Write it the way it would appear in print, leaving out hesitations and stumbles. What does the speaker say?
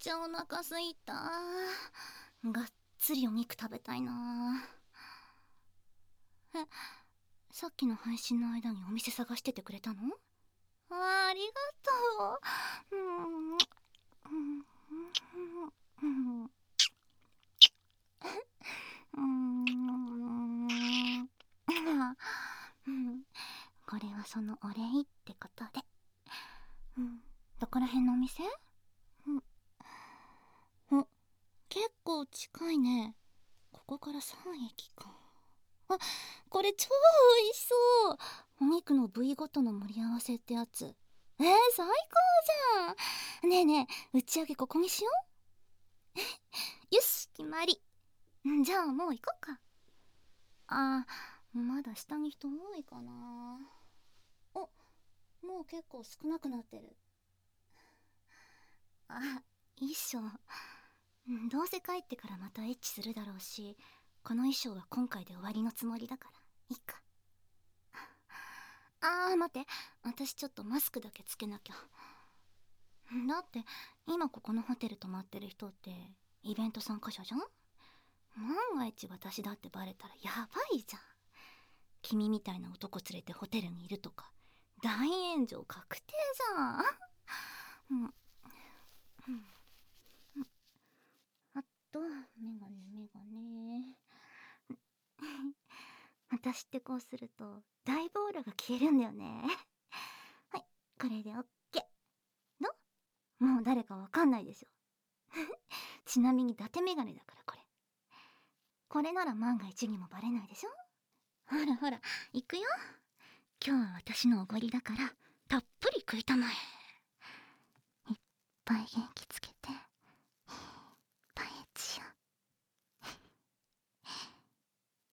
ちゃお腹すいた。がっつりお肉食べたいな。え、さっきの配信の間にお店探しててくれたの？ありがとう。これはそのお礼ってことで。どこら辺のお店？お、結構近いね。ここから3駅か。あ、これ超美味しそう。お肉の部位ごとの盛り合わせってやつ。最高じゃん。ねえねえ、打ち上げここにしよう。よし、決まり。じゃあもう行こうか。まだ下に人多いかな。お、もう結構少なくなってる。衣装。どうせ帰ってからまたエッチするだろうし、この衣装は今回で終わりのつもりだからいいか。待って、私ちょっとマスクだけつけなきゃ。だって今ここのホテル泊まってる人ってイベント参加者じゃん。万が一私だってバレたらやばいじゃん。君みたいな男連れてホテルにいるとか大炎上確定じゃん。あとメガネメガネ。私ってこうすると大ボールが消えるんだよね。はい、これでオッケー。もう誰かわかんないでしょ。ちなみに伊達メガネだからこれ。これなら万が一にもバレないでしょ。ほらほら、行くよ。今日は私のおごりだからたっぷり食いたまえ。いっぱい元気つけて。